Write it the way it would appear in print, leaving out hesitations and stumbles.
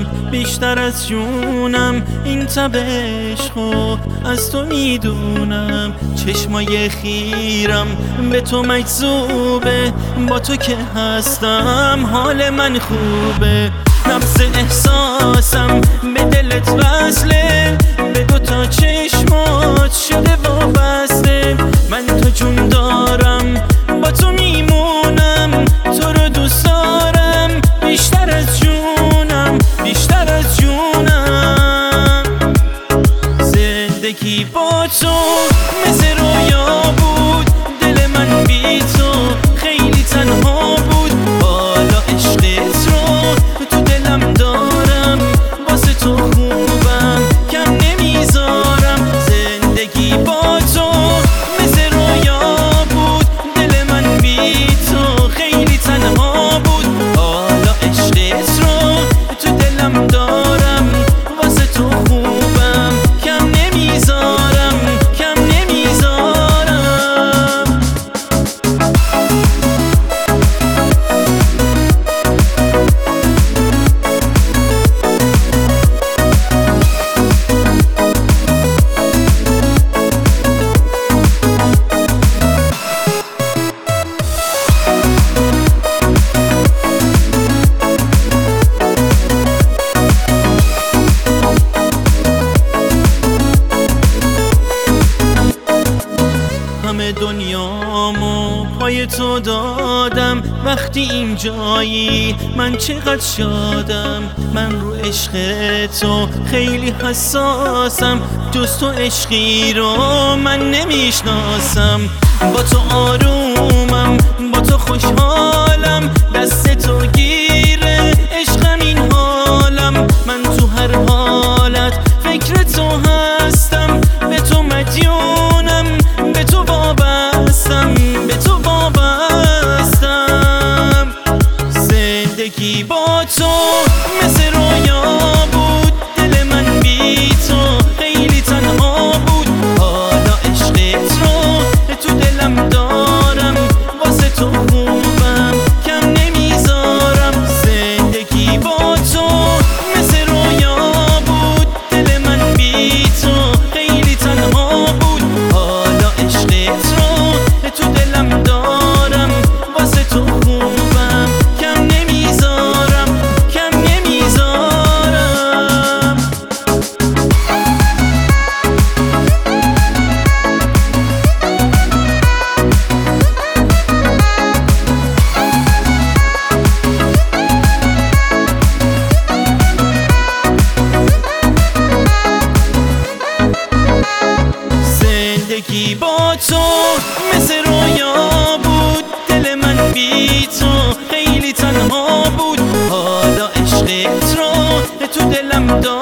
دارم بیشتر از جونم، این تب عشقو از تو میدونم. چشمای خیرم به تو مجذوبه، با تو که هستم حال من خوبه. نبض احساسم به دلت وصله، به دوتا چشمات شده وابسته. من تو جون دارم با تو میمونم، تو رو دوست دارم بیشتر از جونم، بیشتر از جونم. زندگی با تو مثل رویا بود، دل من بی تو خیلی تنها بود. حالا عشقت رو تو دلم دارم، واسه تو خوبم کم نمیذارم. زندگی با تو مثل رویا بود، دل من بی تو خیلی تنها بود. حالا عشقت رو تو دلم دارم، واسه تو خوبم کم نمیذارم، کم نمیذارم. همه دنیامو پای تو دادم، وقتی اینجایی من چقدر شادم. من رو عشق تو خیلی حساسم، جز تو عشقی رو من نمیشناسم. با تو آرومم، با تو خوشحالم، دست تو گیره عشقم این حالم. من تو هر حالت فکر تو هستم، به تو مدیونم، به تو وابستم، به تو وابستم. زندگی با تو مثل رویا بود، دل من بی تو خیلی تنها بود. حالا عشقت رو تو دلم دارم، واسه تو خوبم کم نمیذارم. زندگی با تو مثل رویا بود، دل من بی تو خیلی تنها بود. حالا عشقت رو تو دلم دارم، واسه تو خوبم کم نمیذارم، کم نمیذارم. زندگی با تو مثل رویا بود، دل من بی تو خیلی تنها بود. حالا عشقت رو تو دلم دارم،